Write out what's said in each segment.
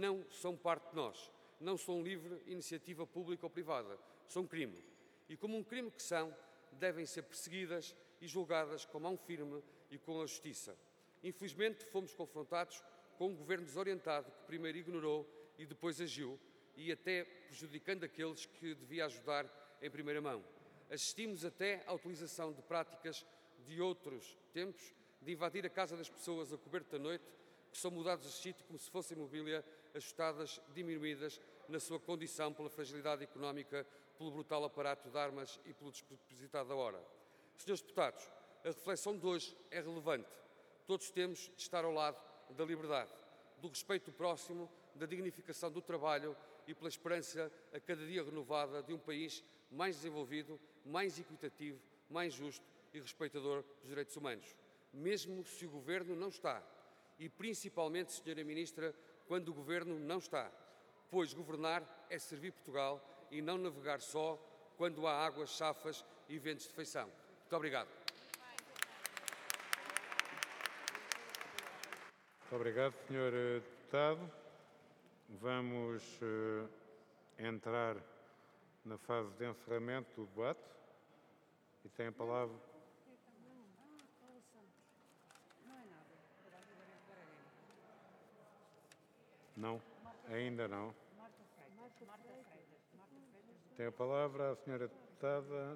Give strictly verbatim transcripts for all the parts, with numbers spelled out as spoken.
não são parte de nós, não são livre iniciativa pública ou privada, são crime. E como um crime que são, devem ser perseguidas e julgadas com mão firme e com a justiça. Infelizmente, fomos confrontados com um governo desorientado que primeiro ignorou e depois agiu, e até prejudicando aqueles que devia ajudar em primeira mão. Assistimos até à utilização de práticas de outros tempos, de invadir a casa das pessoas a coberto da noite, que são mudados de sítio como se fossem mobília, ajustadas, diminuídas na sua condição pela fragilidade económica, pelo brutal aparato de armas e pelo despropositado da hora. Senhores deputados, a reflexão de hoje é relevante. Todos temos de estar ao lado da liberdade, do respeito do próximo, da dignificação do trabalho e pela esperança a cada dia renovada de um país mais desenvolvido, mais equitativo, mais justo e respeitador dos direitos humanos. Mesmo se o Governo não está, e principalmente, senhora Ministra, quando o Governo não está, pois governar é servir Portugal e não navegar só quando há águas chafas e ventos de feição. Muito obrigado. Muito obrigado, senhor Deputado. Vamos uh, entrar na fase de encerramento do debate e tem a palavra. Não, ainda não. Tem a palavra a senhora deputada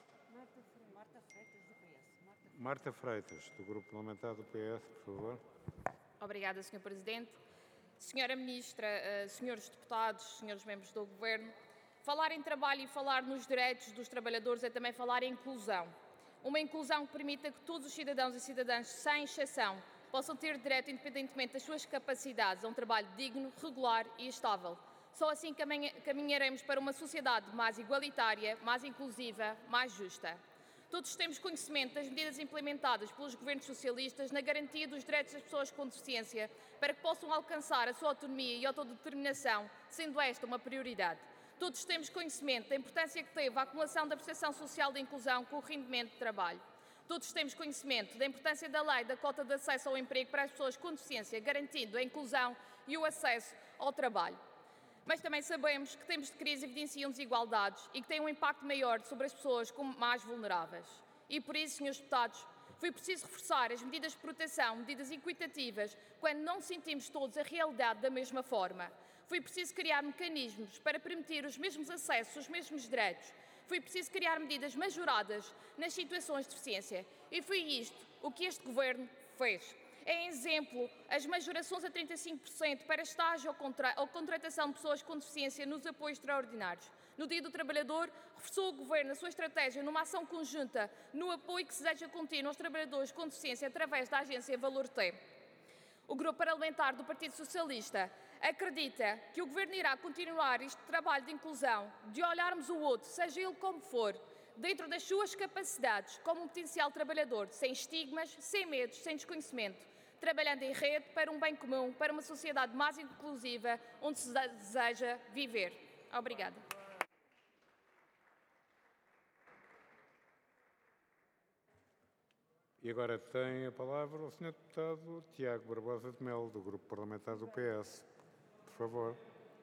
Marta Freitas, do Grupo Parlamentar do P S, por favor. Obrigada, senhor Presidente. Senhora Ministra, uh, senhores deputados, senhores membros do Governo, falar em trabalho e falar nos direitos dos trabalhadores é também falar em inclusão. Uma inclusão que permita que todos os cidadãos e cidadãs, sem exceção, possam ter direito, independentemente das suas capacidades, a um trabalho digno, regular e estável. Só assim caminharemos para uma sociedade mais igualitária, mais inclusiva, mais justa. Todos temos conhecimento das medidas implementadas pelos governos socialistas na garantia dos direitos das pessoas com deficiência para que possam alcançar a sua autonomia e autodeterminação, sendo esta uma prioridade. Todos temos conhecimento da importância que teve a acumulação da prestação social de inclusão com o rendimento de trabalho. Todos temos conhecimento da importância da lei da cota de acesso ao emprego para as pessoas com deficiência, garantindo a inclusão e o acesso ao trabalho. Mas também sabemos que tempos de crise evidenciam desigualdades e que têm um impacto maior sobre as pessoas mais vulneráveis. E por isso, senhores deputados, foi preciso reforçar as medidas de proteção, medidas equitativas, quando não sentimos todos a realidade da mesma forma. Foi preciso criar mecanismos para permitir os mesmos acessos, os mesmos direitos. Foi preciso criar medidas majoradas nas situações de deficiência. E foi isto o que este Governo fez. É exemplo as majorações a trinta e cinco por cento para estágio ou, contra, ou contratação de pessoas com deficiência nos apoios extraordinários. No Dia do Trabalhador, reforçou o Governo a sua estratégia numa ação conjunta no apoio que se deseja contínuo aos trabalhadores com deficiência através da agência Valor T. O Grupo Parlamentar do Partido Socialista acredita que o Governo irá continuar este trabalho de inclusão, de olharmos o outro, seja ele como for, dentro das suas capacidades, como um potencial trabalhador, sem estigmas, sem medos, sem desconhecimento, trabalhando em rede para um bem comum, para uma sociedade mais inclusiva, onde se deseja viver. Obrigada. E agora tem a palavra o senhor Deputado Tiago Barbosa de Melo, do Grupo Parlamentar do P S. Por favor.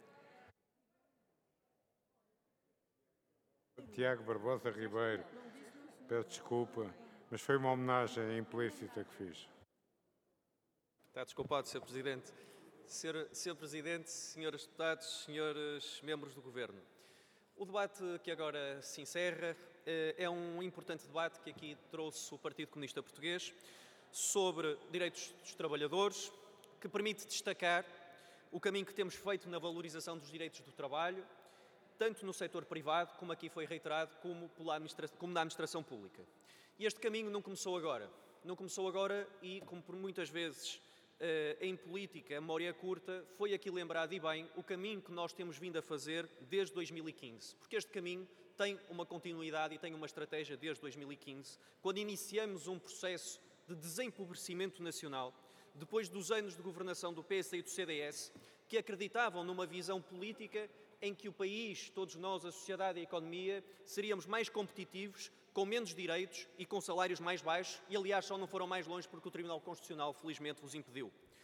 Tiago Barbosa Ribeiro, peço desculpa, mas foi uma homenagem implícita que fiz. Está desculpado, senhor Presidente. senhor senhor Presidente, senhores deputados, senhores membros do Governo. O debate que agora se encerra é um importante debate que aqui trouxe o Partido Comunista Português sobre direitos dos trabalhadores, que permite destacar o caminho que temos feito na valorização dos direitos do trabalho, tanto no setor privado, como aqui foi reiterado, como, pela administração, como na administração pública. E este caminho não começou agora. Não começou agora e, como por muitas vezes eh, em política a memória é curta, foi aqui lembrado e bem o caminho que nós temos vindo a fazer desde dois mil e quinze. Porque este caminho tem uma continuidade e tem uma estratégia desde dois mil e quinze, quando iniciamos um processo de desempobrecimento nacional, depois dos anos de governação do P S e do C D S, que acreditavam numa visão política em que o país, todos nós, a sociedade e a economia, seríamos mais competitivos, com menos direitos e com salários mais baixos, e aliás só não foram mais longe porque o Tribunal Constitucional felizmente os impediu.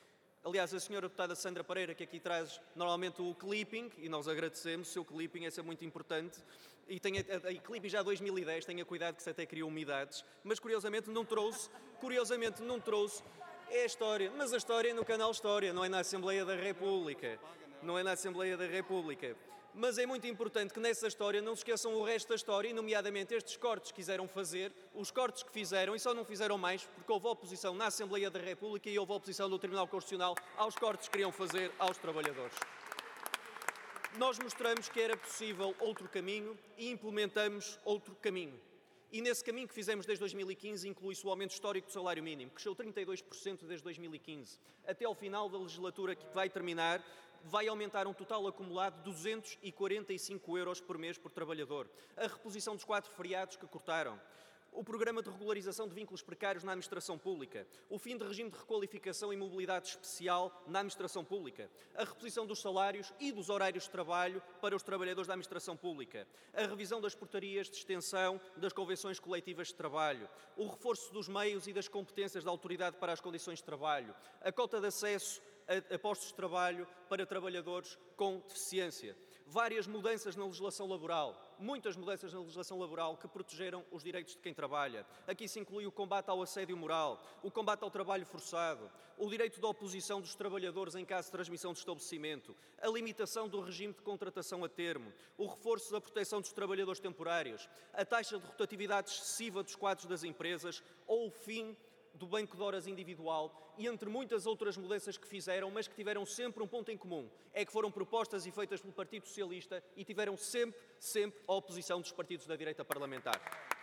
Aliás, a senhora deputada Sandra Pereira, que aqui traz normalmente o clipping, e nós agradecemos, o seu clipping, esse é muito importante, e tem a, a, a clipping já dois mil e dez, tenha cuidado que se até criou umidades, mas curiosamente não trouxe, curiosamente não trouxe, é a história, mas a história é no canal História, não é na Assembleia da República, não é na Assembleia da República. Mas é muito importante que nessa história não se esqueçam o resto da história, e nomeadamente estes cortes que quiseram fazer, os cortes que fizeram, e só não fizeram mais porque houve oposição na Assembleia da República e houve oposição do Tribunal Constitucional aos cortes que queriam fazer aos trabalhadores. Nós mostramos que era possível outro caminho e implementamos outro caminho. E nesse caminho que fizemos desde dois mil e quinze inclui-se o aumento histórico do salário mínimo, que cresceu trinta e dois por cento desde dois mil e quinze. Até ao final da legislatura que vai terminar, vai aumentar um total acumulado de duzentos e quarenta e cinco euros por mês por trabalhador. A reposição dos quatro feriados que cortaram. O programa de regularização de vínculos precários na administração pública, o fim de regime de requalificação e mobilidade especial na administração pública, a reposição dos salários e dos horários de trabalho para os trabalhadores da administração pública, a revisão das portarias de extensão das convenções coletivas de trabalho, o reforço dos meios e das competências da autoridade para as condições de trabalho, a cota de acesso a, a postos de trabalho para trabalhadores com deficiência. Várias mudanças na legislação laboral, muitas mudanças na legislação laboral que protegeram os direitos de quem trabalha. Aqui se inclui o combate ao assédio moral, o combate ao trabalho forçado, o direito de oposição dos trabalhadores em caso de transmissão de estabelecimento, a limitação do regime de contratação a termo, o reforço da proteção dos trabalhadores temporários, a taxa de rotatividade excessiva dos quadros das empresas ou o fim do banco de horas individual e entre muitas outras mudanças que fizeram, mas que tiveram sempre um ponto em comum, é que foram propostas e feitas pelo Partido Socialista e tiveram sempre, sempre a oposição dos partidos da direita parlamentar.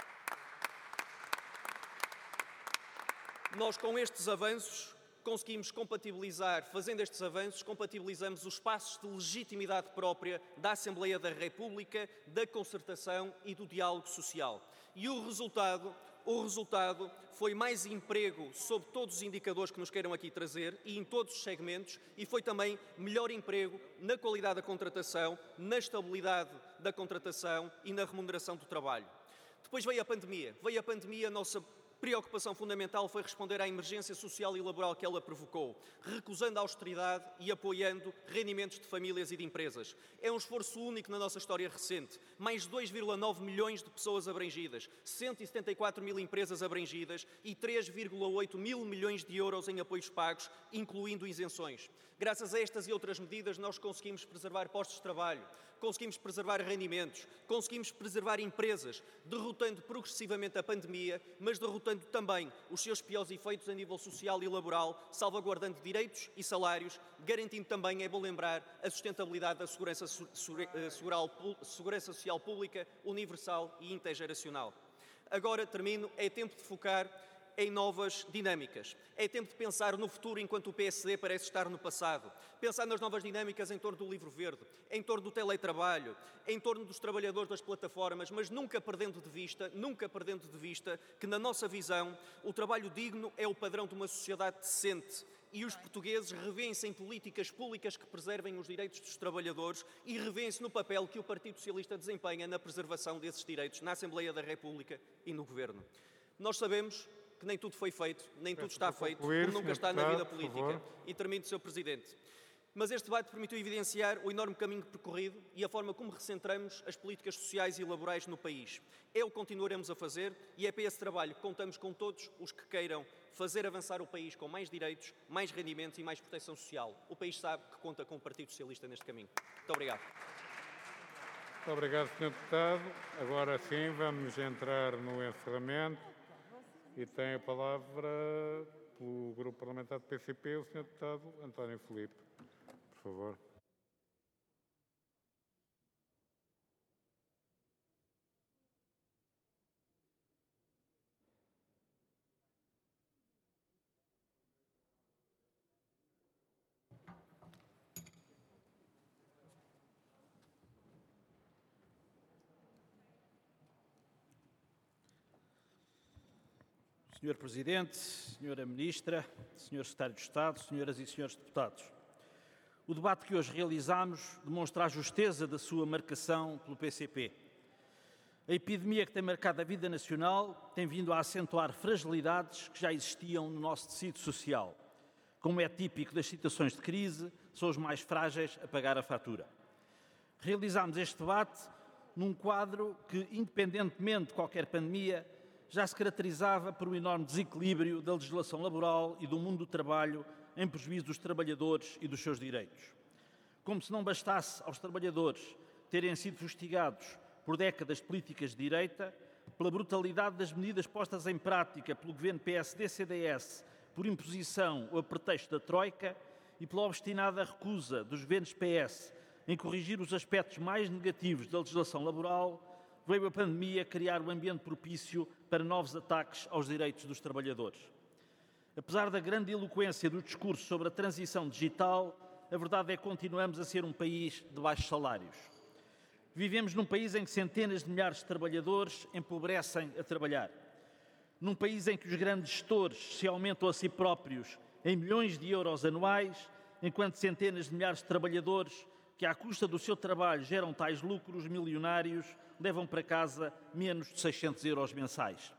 Nós, com estes avanços, conseguimos compatibilizar, fazendo estes avanços, compatibilizamos os passos de legitimidade própria da Assembleia da República, da concertação e do diálogo social. E o resultado... O resultado foi mais emprego sob todos os indicadores que nos queiram aqui trazer e em todos os segmentos, e foi também melhor emprego na qualidade da contratação, na estabilidade da contratação e na remuneração do trabalho. Depois veio a pandemia. Veio a pandemia, a nossa preocupação fundamental foi responder à emergência social e laboral que ela provocou, recusando a austeridade e apoiando rendimentos de famílias e de empresas. É um esforço único na nossa história recente. Mais de dois vírgula nove milhões de pessoas abrangidas, cento e setenta e quatro mil empresas abrangidas e três vírgula oito mil milhões de euros em apoios pagos, incluindo isenções. Graças a estas e outras medidas, nós conseguimos preservar postos de trabalho, conseguimos preservar rendimentos, conseguimos preservar empresas, derrotando progressivamente a pandemia, mas derrotando também os seus piores efeitos a nível social e laboral, salvaguardando direitos e salários, garantindo também, é bom lembrar, a sustentabilidade da segurança, segurança social pública, universal e intergeracional. Agora, termino, é tempo de focar em novas dinâmicas. É tempo de pensar no futuro enquanto o P S D parece estar no passado. Pensar nas novas dinâmicas em torno do livro verde, em torno do teletrabalho, em torno dos trabalhadores das plataformas, mas nunca perdendo de vista, nunca perdendo de vista que, na nossa visão, o trabalho digno é o padrão de uma sociedade decente e os portugueses revêem-se em políticas públicas que preservem os direitos dos trabalhadores e revêem-se no papel que o Partido Socialista desempenha na preservação desses direitos na Assembleia da República e no Governo. Nós sabemos que nem tudo foi feito, nem tudo está feito, como nunca está na vida política. E termino, senhor Presidente. Mas este debate permitiu evidenciar o enorme caminho percorrido e a forma como recentramos as políticas sociais e laborais no país. É o que continuaremos a fazer e é para esse trabalho que contamos com todos os que queiram fazer avançar o país com mais direitos, mais rendimentos e mais proteção social. O país sabe que conta com o Partido Socialista neste caminho. Muito obrigado. Muito obrigado, senhor Deputado. Agora sim, vamos entrar no encerramento. E tem a palavra, pelo Grupo Parlamentar do P C P, o senhor Deputado António Filipe. Por favor. senhor Presidente, senhora Ministra, senhor Secretário de Estado, senhoras e senhores deputados. O debate que hoje realizamos demonstra a justeza da sua marcação pelo P C P. A epidemia que tem marcado a vida nacional tem vindo a acentuar fragilidades que já existiam no nosso tecido social. Como é típico das situações de crise, são os mais frágeis a pagar a fatura. Realizámos este debate num quadro que, independentemente de qualquer pandemia, já se caracterizava por um enorme desequilíbrio da legislação laboral e do mundo do trabalho em prejuízo dos trabalhadores e dos seus direitos. Como se não bastasse aos trabalhadores terem sido fustigados por décadas de políticas de direita, pela brutalidade das medidas postas em prática pelo governo P S D C D S por imposição ou a pretexto da Troika e pela obstinada recusa dos governos P S em corrigir os aspectos mais negativos da legislação laboral, veio a pandemia criar um ambiente propício para novos ataques aos direitos dos trabalhadores. Apesar da grande eloquência do discurso sobre a transição digital, a verdade é que continuamos a ser um país de baixos salários. Vivemos num país em que centenas de milhares de trabalhadores empobrecem a trabalhar. Num país em que os grandes gestores se aumentam a si próprios em milhões de euros anuais, enquanto centenas de milhares de trabalhadores que, à custa do seu trabalho, geram tais lucros milionários, levam para casa menos de seiscentos euros mensais.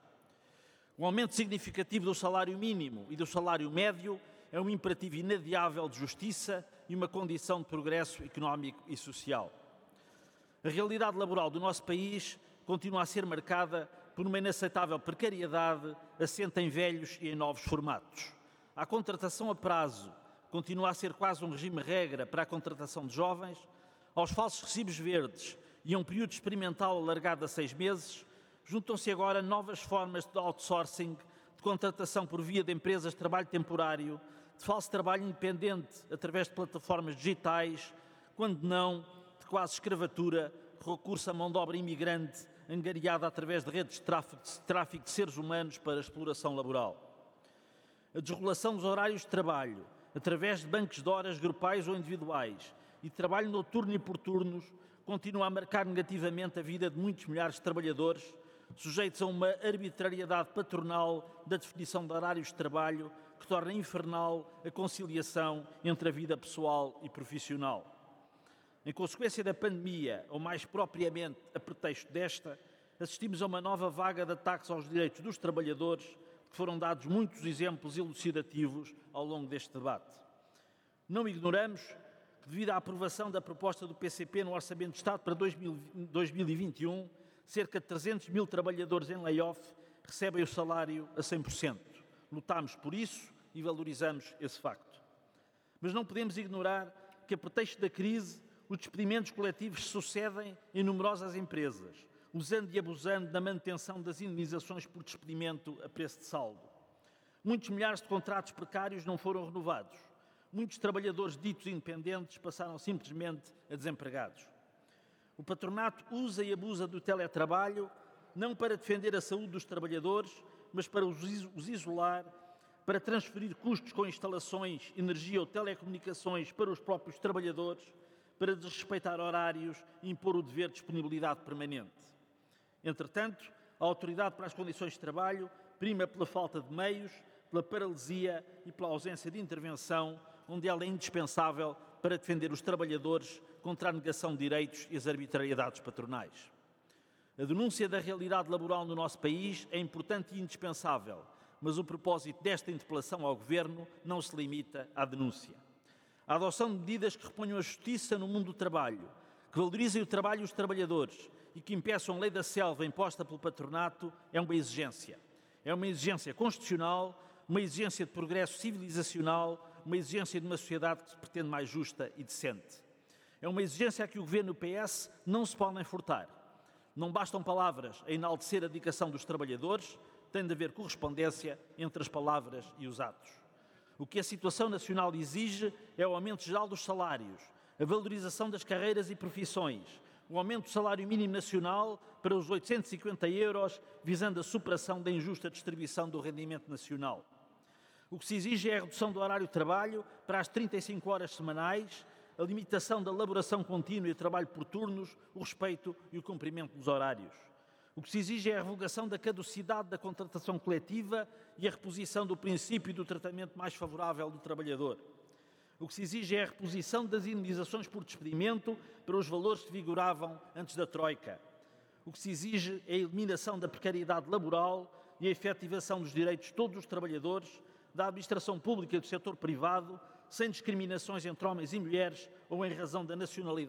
O aumento significativo do salário mínimo e do salário médio é um imperativo inadiável de justiça e uma condição de progresso económico e social. A realidade laboral do nosso país continua a ser marcada por uma inaceitável precariedade assente em velhos e em novos formatos. A contratação a prazo continua a ser quase um regime-regra para a contratação de jovens, aos falsos recibos verdes e a um período experimental alargado a seis meses, juntam-se agora novas formas de outsourcing, de contratação por via de empresas de trabalho temporário, de falso trabalho independente através de plataformas digitais, quando não de quase escravatura, recurso a mão de obra imigrante, angariada através de redes de tráfico, de tráfico de seres humanos para a exploração laboral. A desregulação dos horários de trabalho, através de bancos de horas grupais ou individuais, e de trabalho noturno e por turnos, continua a marcar negativamente a vida de muitos milhares de trabalhadores, sujeitos a uma arbitrariedade patronal da definição de horários de trabalho que torna infernal a conciliação entre a vida pessoal e profissional. Em consequência da pandemia, ou mais propriamente a pretexto desta, assistimos a uma nova vaga de ataques aos direitos dos trabalhadores, que foram dados muitos exemplos elucidativos ao longo deste debate. Não ignoramos que, devido à aprovação da proposta do P C P no Orçamento de Estado para dois mil e vinte e um, cerca de trezentos mil trabalhadores em layoff recebem o salário a cem por cento. Lutámos por isso e valorizamos esse facto. Mas não podemos ignorar que, a pretexto da crise, os despedimentos coletivos sucedem em numerosas empresas, usando e abusando da manutenção das indenizações por despedimento a preço de saldo. Muitos milhares de contratos precários não foram renovados. Muitos trabalhadores ditos independentes passaram simplesmente a desempregados. O patronato usa e abusa do teletrabalho não para defender a saúde dos trabalhadores, mas para os isolar, para transferir custos com instalações, energia ou telecomunicações para os próprios trabalhadores, para desrespeitar horários e impor o dever de disponibilidade permanente. Entretanto, a Autoridade para as Condições de Trabalho prima pela falta de meios, pela paralisia e pela ausência de intervenção, onde ela é indispensável para defender os trabalhadores contra a negação de direitos e as arbitrariedades patronais. A denúncia da realidade laboral no nosso país é importante e indispensável, mas o propósito desta interpelação ao Governo não se limita à denúncia. A adoção de medidas que reponham a justiça no mundo do trabalho, que valorizem o trabalho e os trabalhadores e que impeçam a lei da selva imposta pelo patronato é uma exigência. É uma exigência constitucional, uma exigência de progresso civilizacional, uma exigência de uma sociedade que se pretende mais justa e decente. É uma exigência a que o Governo e o P S não se podem furtar. Não bastam palavras a enaltecer a dedicação dos trabalhadores, tem de haver correspondência entre as palavras e os atos. O que a situação nacional exige é o aumento geral dos salários, a valorização das carreiras e profissões, o aumento do salário mínimo nacional para os oitocentos e cinquenta euros, visando a superação da injusta distribuição do rendimento nacional. O que se exige é a redução do horário de trabalho para as trinta e cinco horas semanais, a limitação da elaboração contínua e trabalho por turnos, o respeito e o cumprimento dos horários. O que se exige é a revogação da caducidade da contratação coletiva e a reposição do princípio do tratamento mais favorável do trabalhador. O que se exige é a reposição das indenizações por despedimento para os valores que vigoravam antes da Troika. O que se exige é a eliminação da precariedade laboral e a efetivação dos direitos de todos os trabalhadores, da administração pública e do setor privado, sem discriminações entre homens e mulheres ou em razão da nacionalidade